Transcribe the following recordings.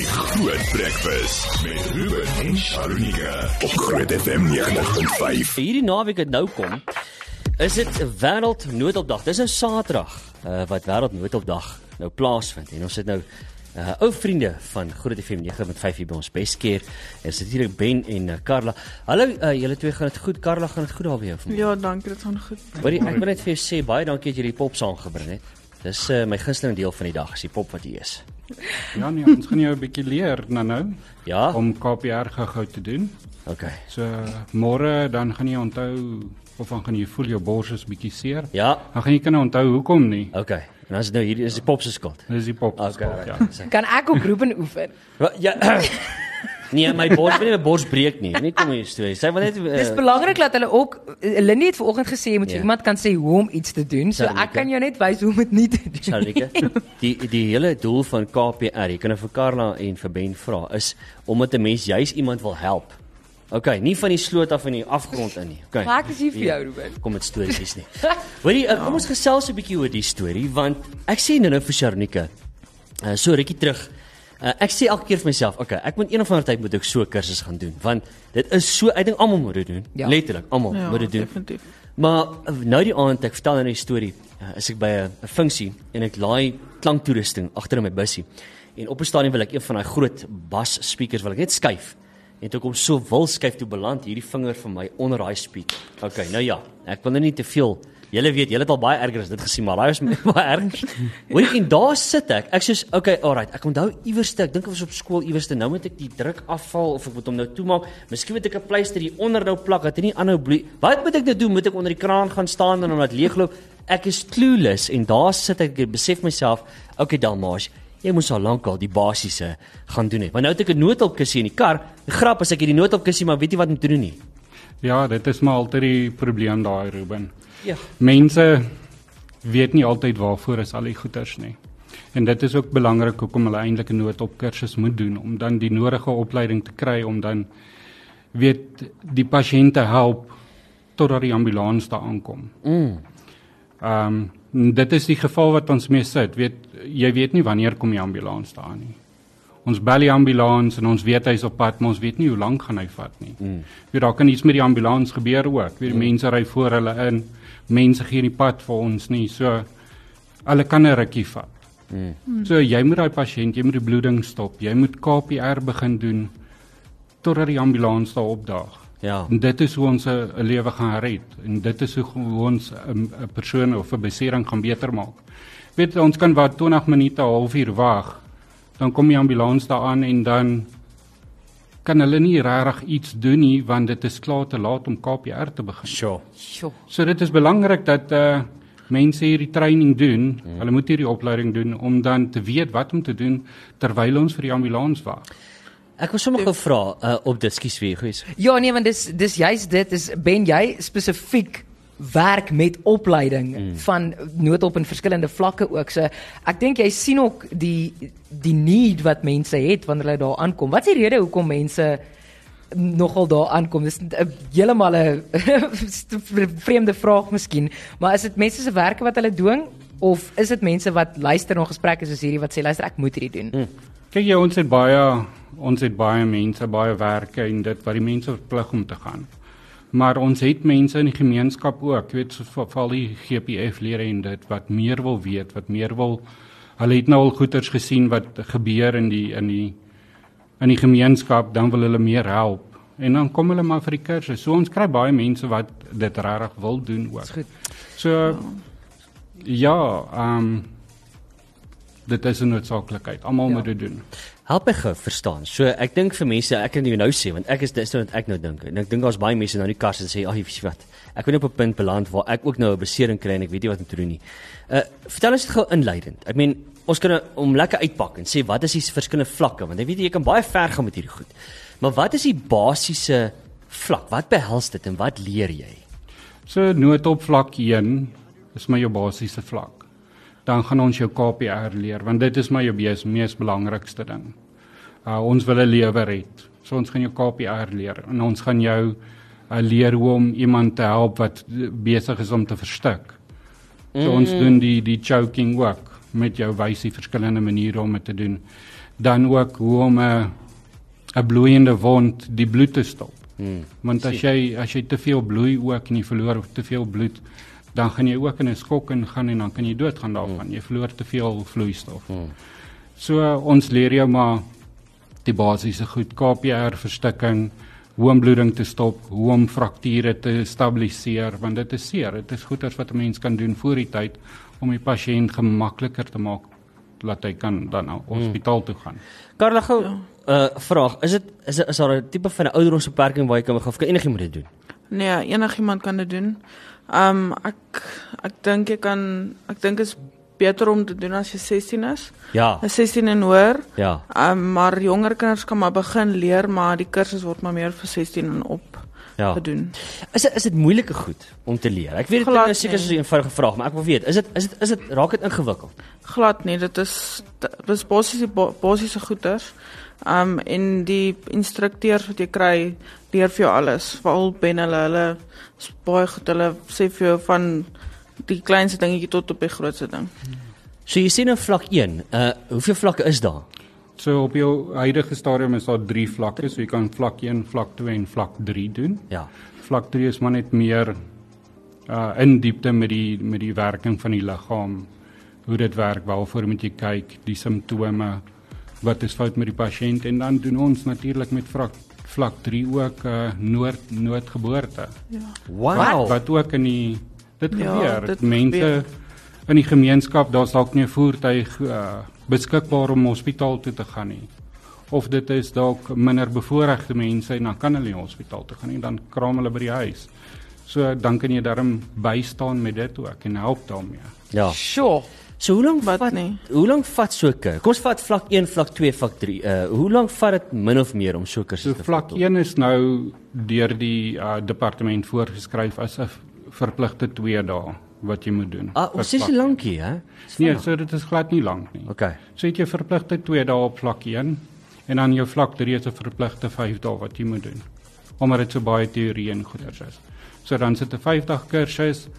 Groot Breakfast met Ruben en Sharunika op Groot FM 90.5. Hierdie naweek het nou kom, is dit Wêreld Noodhulpdag. Dis 'n Saterdag wat Wêreld Noodhulpdag nou plaasvind. En ons het nou ou vriende van Groot FM 90.5 hier by ons Beskeer. En sit hier Ben en Carla. Hallo, julle twee, gaan dit goed? Carla, gaan dit goed daar by jou? Ja, dankie, dit gaan goed. Hoorie, ek wil net vir jou sê, baie dankie dat jy die pop saamgebring het. Dis my gunsteling deel van die dag, is die pop wat hier is. Ja nee, ons gaan jou 'n bietjie leer nou Ja? om KPR gou te doen. Okay. So môre dan gaan jy onthou of dan gaan jy voel jou bors is bietjie seer. Ja, Dan gaan jy kan onthou hoekom nie. okay. En as dit nou hier is die pop se skuld. Dis die pop. Okay, ja. Kan ek op roepen oefen? Ja. Nee, my bors breek nie. Nie kom hier storie. Sy wil net Dis belangrik dat hulle ook, Lindy het vanoggend gesê, jy moet vir iemand kan sê hoe om iets te doen, so Sarika. ek kan jou net wys hoe om dit nie te doen. Charlike, die hele doel van KPR, jy kan nou vir Carla en vir Ben vra, is omdat 'n mens juis iemand wil help. Okay, nie van die sloot af in die afgrond in nie. Okay. Maar ek is hier vir jou, Ruben. Kom met stories nie. Hoorie, kom ons gesels 'n bietjie oor die storie, want ek sê nou vir Charlike, so rukkie terug, ek sê elke keer vir myself, okay, ek moet een of ander tyd moet ek so 'n kursus gaan doen, want dit is so, ek dink almal moet dit doen, Ja. letterlik, almal Ja, moet dit doen. definitief. Maar nou die aand, ek vertel nou die storie, is ek by 'n funksie en ek laai klanktoerusting agter in my bussie. En op 'n stadium wil ek een van daai groot bas speakers wil ek net skuif. En toe kom so wil skuif toe beland hierdie vinger van my onder daai speaker. Okay, nou ja, ek wil nou nie te veel. Julle weet, julle het al baie erger as dit gesien, maar daai is baie erg. Hoorie, en daar sit ek. Ek sê, okay, alright, ek onthou iewerste, ek dink ek was op skool iewerste. Nou moet ek die druk afval of ek moet hom nou toemaak. Miskien moet ek 'n pleister hier onder nou plak dat hy nie aanhou bloei. Wat moet ek nou doen? Moet ek onder die kraan gaan staan en hom laat leegloop? Ek is clueless en daar sit ek besef myself, okay Dalmaas, jy moes al lankal die basiese gaan doen het. Maar nou het ek 'n noodhulpkussie in die kar. Die grap is ek het die noodhulpkussie, maar weet jy wat om te doen nie? Ja, dit is maar altyd die probleem daai, Ruben. Ja. Mense weet nie altyd waarvoor is al die goeders nie. En dit is ook belangrik hoekom hulle eintlik 'n noodhulpkursus moet doen, om dan die nodige opleiding te kry om dan weet die pasiënte help totdat die ambulans daar aankom. Dit is die geval wat ons mee sit. Jy weet nie wanneer kom die ambulans daar nie. Ons bel die ambulans en ons weet hy's op pad, maar ons weet nie hoe lank gaan hy vat nie. Daar kan iets met die ambulans gebeur ook. Mense ry voor hulle in, mense gee die pad vir ons nie, so hulle kan 'n rukkie vat. So jy moet daai pasiënt, jy moet die bloeding stop, jy moet KPR begin doen totdat die ambulans daar opdaag. Ja. En dit is hoe ons 'n lewe gaan red en dit is hoe ons 'n persoon of 'n besering gaan beter maak. Ons kan wat 20 minute, 'n halfuur wag. Dan kom die ambulans daar aan en dan kan hulle nie regtig iets doen nie want dit is klaar te laat om KPR te begin. Sure. Sjoe. So dit is belangrik dat mense hierdie training doen. Hulle moet hierdie opleiding doen om dan te weet wat om te doen terwyl ons vir die ambulans wag. Ek wil sommer gevra op dit, skus weer, goeie. Ja, nee, want dis juist dit is, Ben jy spesifiek werk met opleiding van noodhulp in verskillende vlakke ook. So ek dink jy sien ook die need wat mense het wanneer hulle daar aankom. Wat is die rede hoekom mense nogal daar aankom? Dis heeltemal 'n vreemde vraag miskien, maar is dit mense se werke wat hulle doen of is dit mense wat luister na gesprekke soos hierdie wat sê luister ek moet hierdie doen? Kyk jy, ons het baie mense, baie werke en dit wat die mense verplig om te gaan. Maar ons het mense in die gemeenskap ook, soos veral die GPF-lede en dit wat meer wil weet, wat meer wil. Hulle het nou al goeters gesien wat gebeur in die gemeenskap, dan wil hulle meer help. En dan kom hulle maar vir die kursus. So ons kry baie mense wat dit regtig wil doen ook. Goed. So dit is 'n noodsaaklikheid. Almal moet dit doen. Help my gou verstaan. So ek dink vir mense, ek kan jou nou sê want ek is dis wat ek nou dink. En ek dink daar's baie mense nou in die kas en sê, "Ag, weet jy wat? Ek wil net op 'n punt beland waar ek ook nou 'n besering kry en ek weet nie wat om te doen nie." Vertel ons dit gou inleidend. Ek meen, ons kan om lekker uitpak en sê wat is die verskillende vlakke want jy weet jy kan baie ver gaan met hierdie goed. Maar wat is die basiese vlak? Wat behels dit en wat leer jy? So noodhulp vlak 1 is maar jou basiese vlak. Dan gaan ons jou KPR leer, want dit is maar jou mees belangrikste ding. Ons wil 'n lewe red, so ons gaan jou KPR leer, en ons gaan jou leer hoe om iemand te help wat besig is om te verstik. So ons doen die choking ook, met jou wys die verskillende maniere om dit te doen. dan ook hoe om 'n bloeiende wond die bloed te stop. Want as jy te veel bloei ook en jy verloor te veel bloed, dan gaan jy ook in 'n skok ingaan en dan kan jy doodgaan daarvan. Jy verloor te veel vloeistof. So ons leer jou maar die basiese goed, KPR verstikking, hoe om bloeding te stop, hoe om frakture te stabiliseer, want dit is seer. Dit is goeders wat 'n mens kan doen voor die tyd om die pasiënt gemakliker te maak dat hy kan dan na hospitaal toe gaan. Karla, gou vraag, is daar 'n tipe van 'n ouderdomsbeperking waar jy kan enigiemand dit doen? Nee, enigiemand kan dit doen. Ek dink dit is beter om te doen as jy 16 is. Ja. 16 en hoër. Ja. Maar jonger kinders kan maar begin leer, maar die kursus word maar meer vir 16 en op gedoen. Is dit moeilike goed om te leer? Ek weet dit is seker so 'n eenvoudige vraag, maar ek wil weet, raak dit ingewikkeld? Glad nie, dit is basiese goeders. En die instrukteurs wat jy kry, leer vir jou alles. Veral ben hulle is baie goed, hulle sê vir jou van die kleinste dingetjie tot op die grootste ding. So jy sê nou vlak 1, hoeveel vlakke is daar? So op jou huidige stadium is daar 3 vlakke, so jy kan vlak 1, vlak 2 en vlak 3 doen. Ja. Vlak 3 is maar net meer in diepte met die werking van die liggaam, hoe dit werk, waarvoor moet jy kyk, die simptome, wat is fout met die pasiënt, en dan doen ons natuurlik met vlak 3 ook noodgeboorte. Ja. Wow. Wat ook dit gebeur. Mense in die gemeenskap, daar's dalk nie 'n voertuig beskikbaar om hospitaal toe te gaan nie. Of dit is dalk minder bevoorregte mense en dan kan hulle nie hospitaal toe gaan nie, dan kraam hulle by die huis. So dan kan jy daarom bystaan met dit ook en help daarmee. Ja. Sure. So hoe lank vat so 'n kursus? Kom ons vat vlak 1, vlak 2, vlak 3. Hoe lank vat dit min of meer om so 'n kursus te vlak 1 is nou deur die departement voorgeskryf as 'n verpligte 2 dae wat jy moet doen. Ons is lankie, hè? Nee, so dit is glad nie lank nie. Okay. So het jy verpligte 2 dae op vlak 1 en dan jou vlak 3 is 'n verpligte 5 dae wat jy moet doen. Omdat dit so baie teorie en goeders is. So dan sit 'n 5-dag kursus.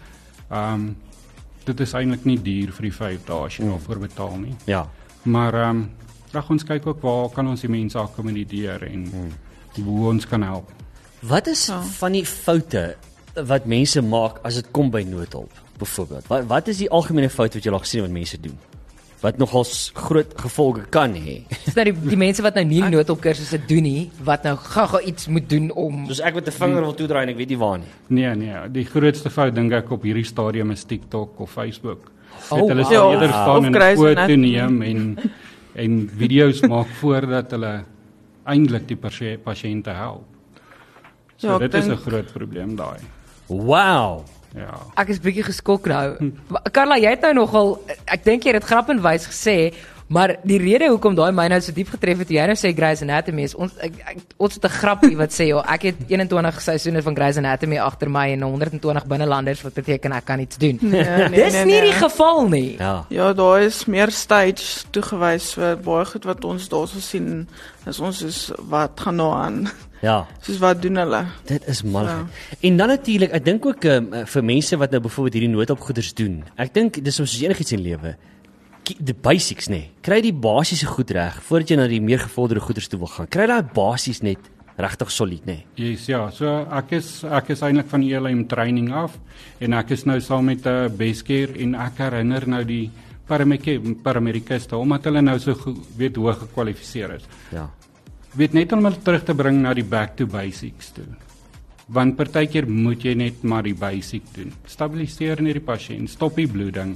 Dit is eintlik nie duur vir die 5 dae as jy daarvoor betaal nie. Ja. Maar ons kyk ook waar kan ons die mense akkommodeer en hoe ons kan help. Wat is van die foute wat mense maak as dit kom by noodhulp, byvoorbeeld? Wat is die algemene fout wat jy al gesien wat mense doen? Wat nogal groot gevolge kan hê. Dis nou die mense wat nou nie noodhulpkursusse doen nie, wat nou gou iets moet doen om Soos ek met 'n vinger wil toedraai en ek weet nie waar nie. Nee, die grootste fout dink ek op hierdie stadium is TikTok of Facebook. Hulle sal ja, eerder staan of en Grey's foto Anatomy. neem en video's maak voordat hulle eintlik die pasiënte help. So Ja, dit is 'n groot probleem daai. Wow. Ja. Ek is bietjie geskok nou. Karla, jy het nou nogal, ek dink jy het dit grappendwys gesê, maar die rede hoekom daai my nou so diep getref het, jy nou sê Grey's Anatomy is ons het 'n grappie wat sê ek het 21 seisoene van Grey's Anatomy agter my en 120 binnelanders wat beteken ek kan iets doen. Dis nie die geval nie. Ja, daar is meer stage toegewys vir baie goed wat ons daarso sien. Ons is wat gaan nou aan. Ja. Soos wat doen hulle? Dit is malligheid. En dan natuurlik, ek dink ook vir mense wat nou byvoorbeeld hierdie noodhulpgoeders doen. Ek dink dis soos enigiets in lewe. Die basics Kry die basiese goed reg voordat jy na die meer gevorderde goeders toe wil gaan. Kry daai basies net regtig solied, Yes, ja, so ek is eintlik van ELM training af en ek is nou saam met Bestcare en ek herinner nou die paramedikuste omdat hulle nou so weet hoog gekwalifiseer is. Ja. Weet net om hulle terug te bring na die back to basics toe. Want partykeer moet jy net maar die basic doen. Stabiliseer net die pasiënt, stop die bloeding.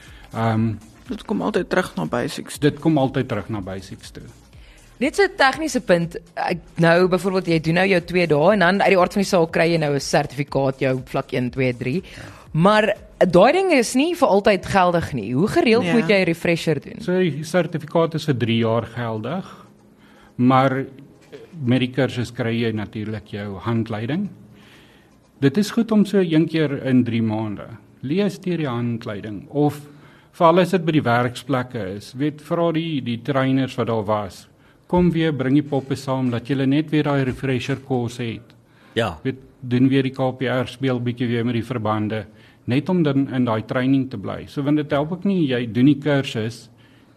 Dit kom altyd terug na basics. Dit kom altyd terug na basics toe. Net so 'n tegniese punt. Nou byvoorbeeld jy doen nou jou 2 dae en dan uit die aard van die saak kry jy nou 'n sertifikaat jou vlak 1, 2, 3. Maar daai ding is nie vir altyd geldig nie. Hoe gereeld moet jy 'n refresher doen? So die sertifikaat is vir 3 jaar geldig. Maar met die kursus kry jy natuurlik jou handleiding. Dit is goed om so een keer in 3 maande. Lees deur die handleiding of veral as dit by die werksplekke is, weet vra die trainers wat daar was. Kom weer, bring die poppe saam dat jy net weer daai refresher course het. Ja. Weet doen weer die KPR, speel bietjie weer met die verbande, net om dan in daai training te bly. So want dit help ook nie jy doen die kursus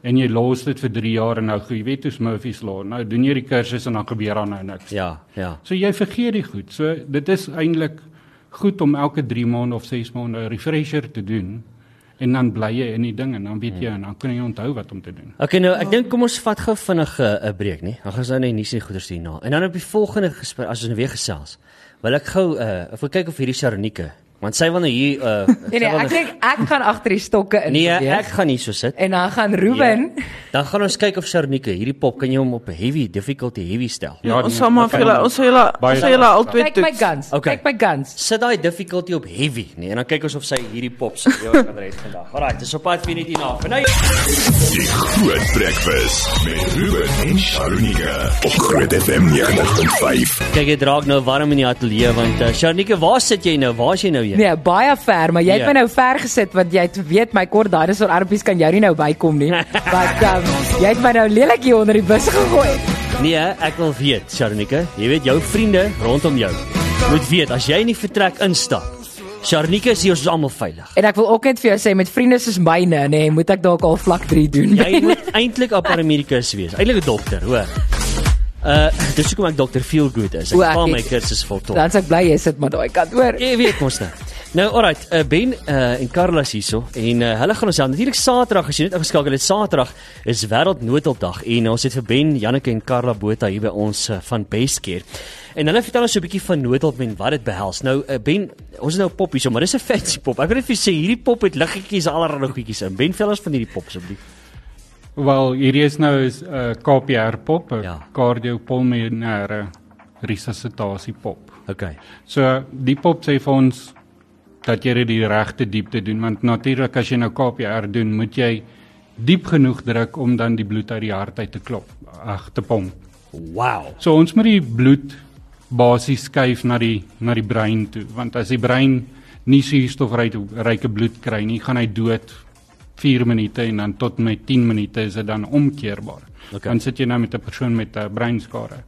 en jy los dit vir 3 jaar en nou jy weet hoe Murphy's Law, nou doen jy die kursus en dan gebeur daar nou niks. Ja. So jy vergeet die goed. So dit is eintlik goed om elke 3 maande of 6 maande 'n refresher te doen en dan bly jy in die ding en dan weet jy en dan kan jy onthou wat om te doen. Okay, nou ek dink kom ons vat gou vinnig 'n breek, nie? Dan gaan ons nou net nuus en goeders doen na. En dan op die volgende gesprek as ons nou weer gesels, wil ek gou of kyk of hierdie Sharonike, want sy wil nou hier Nee, ek dink ek gaan agter die stokke in. Nee, ek gaan nie so sit. En dan gaan Ruben. Ja. Dan gaan ons kyk of Sharonike, hierdie pop kan jy hom op heavy stel. Ja, Ons sal maar vir julle, ons sal julle altyd Kyk my guns. Okay. Kyk my guns. Sit daai difficulty op heavy, nee, en dan kyk ons of sy hierdie pops kan red vandag. Alright, dis op pad vir net hierna. Vandag Die Groot Breakfast met Ruben en Sharonike op Groot FM 90.5. kyk dit raak nou warm in die ateljee want Sharonike, waar sit jy nou? Waar is jy nou hier? Nee, baie ver, maar jy het Ja. my nou ver gesit want jy weet my kort dinosaur armpies kan jou nie nou bykom nie. Want jy het my nou lelik hier onder die bus gegooi. Nee, ek wil weet, Sharonike, jy weet jou vriende rondom jou moet weet as jy in die vertrek instap. Sharonike is hier, ons is almal veilig. En ek wil ook net vir jou sê met vriende soos myne, nee, moet ek dalk al vlak 3 doen. Jy moet eintlik 'n paramedikus wees. Eintlik 'n dokter, hoor. Dis hoekom ek dokter feel good is. Ek O, ek val weet. my kursus voltooi. Dan sê ek bly jy sit maar daai kant hoor. Jy weet mos nou. Nou, alright, Ben en Carla is hierso en hulle gaan ons help. Natuurlik Saterdag, as jy net ingeskakel het, Saterdag is Wêreld Noodhulpdag en ons het vir Ben, Janneke en Carla Botha hier by ons van Bestcare. En hulle vertel ons so 'n bietjie van noodhulp en wat dit behels. Nou, Ben, ons is nou 'n pop hierso, maar dis 'n fancy pop. Ek wil net vir jou sê hierdie pop het liggetjies, allerlei goedjies in. Ben, vertel ons van hierdie pop asseblief. Wel, hierdie is nou 'n KPR pop, 'n Ja. kardiopulmonêre resuscitasie pop. Okay. So die pop sê vir ons dat jy dit die regte diepte doen, want natuurlik as jy nou KPR doen, moet jy diep genoeg druk om dan die bloed uit die hart uit te pomp. Wow. So ons moet die bloed basies skuif na die brein toe, want as die brein nie suurstofryke bloed kry nie, gaan hy dood 4 minute en dan tot met 10 minute is dit dan omkeerbaar. Okay. Dan sit jy nou met 'n persoon met 'n breinskade.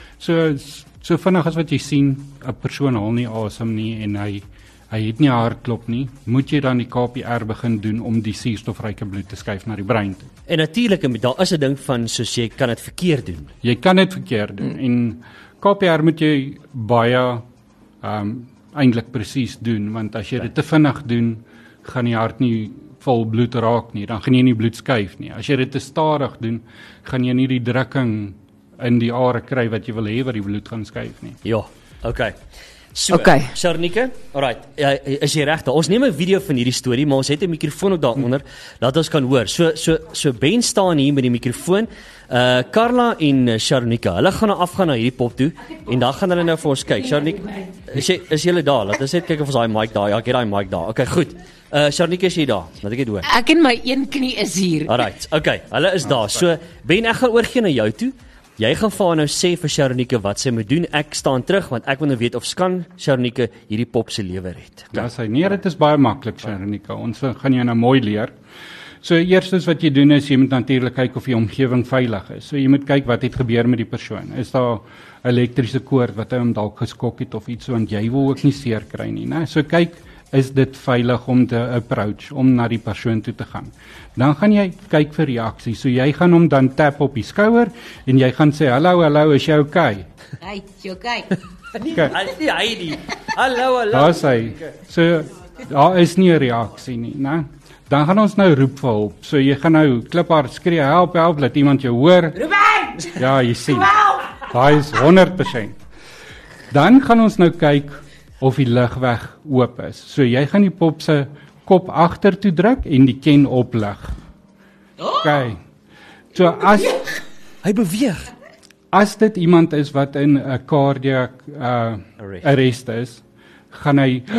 So vinnig as wat jy sien, 'n persoon haal nie asem nie en hy het nie hartklop nie, moet jy dan die KPR begin doen om die suurstofryke bloed te skuif na die brein toe. En natuurlik, daar is 'n ding van soos jy kan dit verkeerd doen. Jy kan dit verkeerd doen en KPR moet jy baie eintlik presies doen, want as jy dit te vinnig doen, gaan die hart nie vol bloed raak nie, dan gaan jy nie bloed skuif nie. As jy dit te stadig doen, gaan jy nie die drukking in die are kry wat jy wil hê wat die bloed gaan skuif nie. Ja, okay. So, Okay. Sharonike, alright, is jy reg daar? Ons neem 'n video van hierdie storie, maar ons het 'n mikrofoon ook daaronder, laat ons kan hoor. So Ben staan hier met die mikrofoon. Carla en Sharonike, hulle gaan nou afgaan na hierdie pop toe en dan gaan hulle nou vir ons kyk. Sharonike, is jy daar? Laat ons net kyk of ons daai mic daar. Ja, ek het daai mic daar. Okay, goed. Sharonike, is jy daar? Laat ek dit hoor. Ek en my een knie is hier. Alright, okay, hulle is daar. So Ben, ek gaan oorgee na jou toe. Jy gaan vir haar nou sê vir Sharonike wat sy moet doen. Ek staan terug want ek wil nou weet of skan Sharonike hierdie pop se lewe red. Ja, sy nee, dit is baie maklik, Sharonike. Ons gaan jou nou mooi leer. So eerstens wat jy doen is jy moet natuurlik kyk of die omgewing veilig is. So jy moet kyk wat het gebeur met die persoon. Is daar elektriese koord wat hy hom dalk geskok het of iets, want jy wil ook nie seer kry nie, né? So kyk, is dit veilig om te approach, om na die persoon toe te gaan. Dan gaan jy kyk vir reaksie. So jy gaan hom dan tap op die skouer en jy gaan sê, hallo, is jy okay? Hey, jy okay? Heidi. Hallo. Daar is hy. So daar is nie 'n reaksie nie, né? Dan gaan ons nou roep vir hulp. So jy gaan nou kliphard skree, help, laat iemand jou hoor. Ruben! Ja, jy sien. Daai is 100%. Dan gaan ons nou kyk of die lugweg oop is. So jy gaan die pop se kop agtertoe druk en die ken oplig. OK. So Hy beweeg. as dit iemand is wat in 'n cardiac arrest is, gaan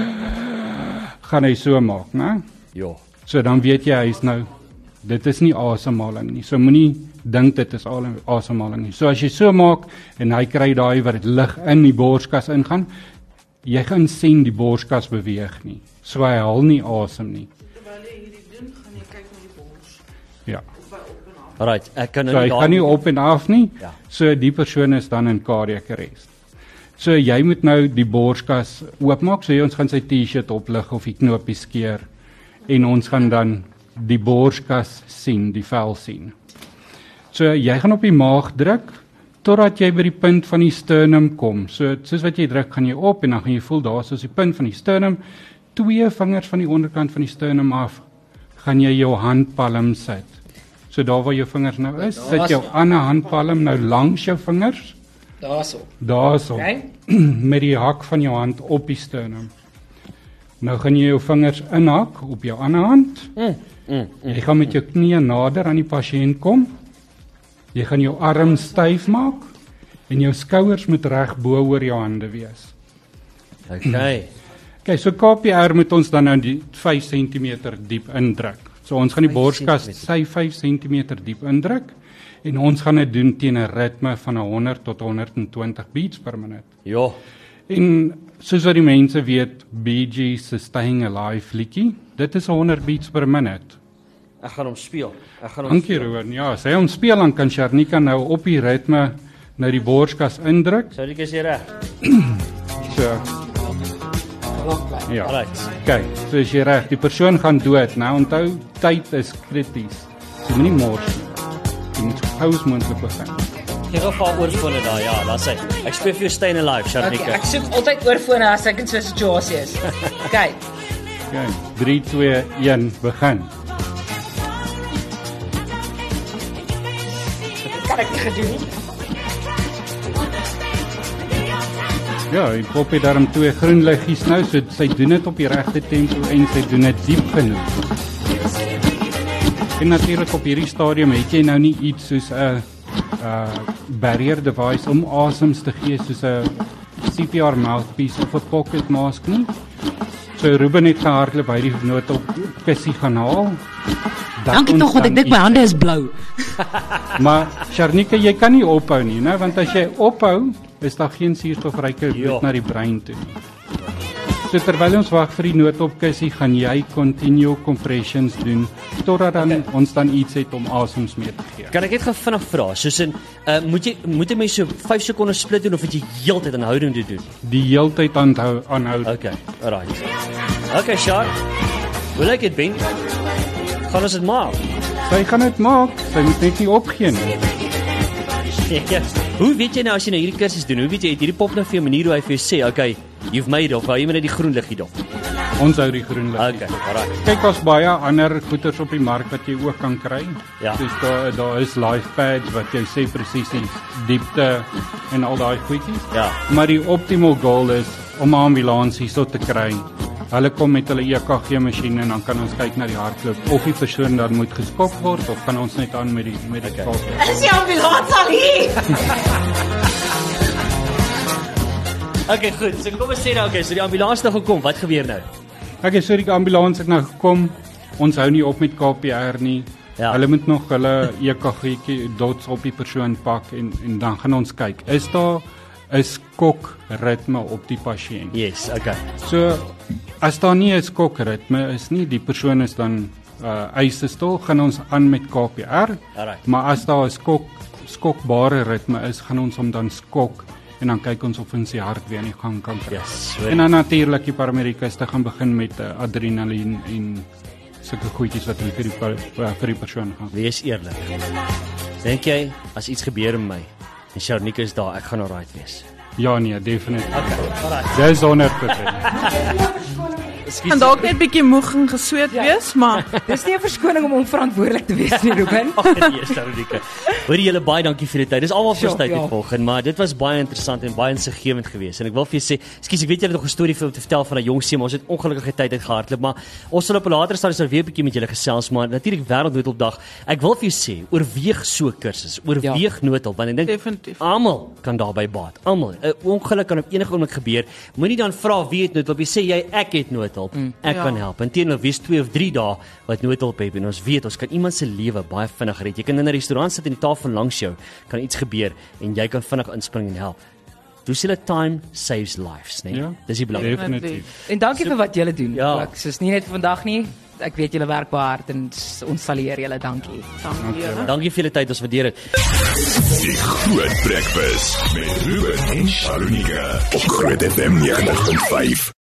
hy so maak, né? Ja. So dan weet jy hy's nou, dit is nie asemhaling nie. So moenie dink dit is asemhaling nie. So as jy so maak en hy kry daai wat dit lig in die borskas ingaan, jy gaan sien die borskas beweeg nie. So hy haal nie asem nie. Terwyl jy hierdie doen, gaan jy kyk na die bors. Ja. Alright, ek kan nou So hy gaan nie op en af nie. Ja. So die persoon is dan in cardiac arrest. So jy moet nou die borskas oopmaak, so ons gaan sy T-shirt oplig of die knopies skeer en ons gaan dan die borskas sien, die vel sien. So jy gaan op die maag druk totdat jy by die punt van die sternum kom. So soos wat jy druk, gaan jy op en dan gaan jy voel daar soos die punt van die sternum, 2 vingers van die onderkant van die sternum af, gaan jy jou handpalm sit. So daar waar jou vingers nou is, sit jou ander handpalm nou langs jou vingers. Daarso. Okay. Met die hak van jou hand op die sternum. Nou gaan jy jou vingers inhak op jou ander hand. Jy gaan met jou knie nader aan die pasiënt kom. Jy gaan jou arm styf maak en jou skouers moet reg bo oor jou hande wees. Okay. Okay, so KPR moet ons dan nou die 5 cm diep indruk. So ons gaan die 5 borskas centimeter. sy 5 cm diep indruk en ons gaan dit doen teen 'n ritme van 100 tot 120 beats per minuut. Ja. En soos wat die mense weet, Bee Gees se Staying Alive liedjie, dit is 100 beats per minuut. Ek gaan hom speel. Dankie Rowan. Ja, as hy hom speel dan kan Sharnika nou op die ritme nou die borskas indruk. Sou dit gesê reg? So. Ja. Alright. Kyk, so is jy reg, die persoon gaan dood. Nou onthou, tyd is krities. So moenie mors nie. Jy moet so gou as moontlik begin. Jy gaan val oorfone daar, ja, daar sê. Ek speel vir jou Staying Alive, Sharnika. Okay, ek soek altyd oorfone as ek in so 'n situasie is. Kyk. Okay, 3 2 1 begin. Kan ek nie gedoen nie. Ja, die pop het daarom 2 groen liggies nou, so sy doen dit op die regte tempo en sy doen dit diep genoeg. En natuurlik op hierdie stadium het jy nou nie iets soos 'n barrier device om asems te gee soos 'n CPR mouthpiece of 'n pocket mask nie. So Ruben het gehardloop by die noot op kussie gaan haal. Dankie tog want ek dink my hande is blou. Maar Sharnika, jy kan nie ophou nie, né? Want as jy ophou, is daar geen suurstofryke bloed na die brein toe nie. So terwyl ons wag vir die noodopkussie, gaan jy continue compressions doen totdat dan ons dan iets het om asems mee te gee. Kan ek net gou vinnig vra, soos in moet 'n mens so 5 sekondes split doen of moet jy heeltyd aanhoudend doen? Die heeltyd aanhou. Okay, alright. Okay, Shar. Hoe lyk dit, Ben? Gaan ons dit maak? Sy gaan dit maak. Sy moet net nie opgee nie. Ja. Hoe weet jy nou as jy nou hierdie kursus doen? Hoe weet jy het hierdie pop nou vir jou manier hoe hy vir jou sê, okay, you've made it, of hou jy met die groen liggie dop? Ons hou die groen lig. Okay, alright. Kyk, ons baie ander goeders op die mark wat jy ook kan kry. Ja. Dus daar is life pads wat jy sê presies die diepte en al daai goedjies. Ja. Maar die optimal goal is om 'n ambulans hierso te kry. Hulle kom met hulle EKG masjien en dan kan ons kyk na die hartklop of die persoon dan moet geskok word of kan ons net aan met die medikasie. Is die ambulans al hier? Okay, goed. So kom ons sê nou, okay, so die ambulans het nou gekom. Wat gebeur nou? Okay, so die ambulans het nou gekom. Ons hou nie op met KPR nie. Ja. Hulle moet nog hulle EKG dots op die persoon pak en dan gaan ons kyk. Is daar 'n skokritme op die pasiënt? Yes, okay. So as daar nie 'n skokritme is nie, die persoon is dan eisestil, gaan ons aan met KPR. Alright. Maar as daar 'n skokbare ritme is, gaan ons hom dan skok en dan kyk ons of ons die hart weer aan die gang kan kry. Yes. En dan natuurlik die paramedikus te gaan begin met adrenalien en sulke goedjies wat hulle vir die persoon gaan. Wees eerlik. Dink jy as iets gebeur met my en Sharnika is daar, ek gaan alright wees? Ja nee, definitief. Okay, alright. Dis 100%. En dalk net bietjie moeg en gesweet wees, maar Dis nie 'n verskoning om onverantwoordelik te wees nie, Ruben. Ag nee, Sharnika. Hoorie julle baie dankie vir die tyd. Dis almal vir Sure, tyd ja. volgens, maar dit was baie interessant en baie insiggewend geweest. En ek wil vir julle sê, ekskuus, ek weet julle het nog 'n storie vir om te vertel van 'n jong seun, maar ons het ongelukkige tyd uitgehardloop, maar ons sal op 'n later stadium weer 'n bietjie met julle gesels, maar natuurlik wêreldnoodhulpdag. Ek wil vir julle sê, oorweeg so 'n kursus, oorweeg noodhulp, want ek dink definitief. almal kan daarbey baat. Almal. 'n Ongeluk kan op enige oomblik gebeur. Moenie dan vra wie het noodhulp. Jy sê jy ek het noodhulp. Ek kan help. Inteendeel, wees 2 of 3 dae wat noodhulp het en ons weet ons kan iemand se lewe baie vinnig red. Jy kan in 'n restaurant sit en die tafel langs jou kan iets gebeur en jy kan vinnig inspring en help. Doen hulle time saves lives, nee. Ja, Dis die belangrik. Definitief. En dankie vir wat julle doen. Ja. Ook, soos nie net vir vandag nie. Ek weet julle werk baie hard en ons salueer julle. Dankie. Dankie. Dankie vir julle tyd, ons waardeer dit. Die Groot Breakfast met Ruben en Sharnika op Groot FM 90.5.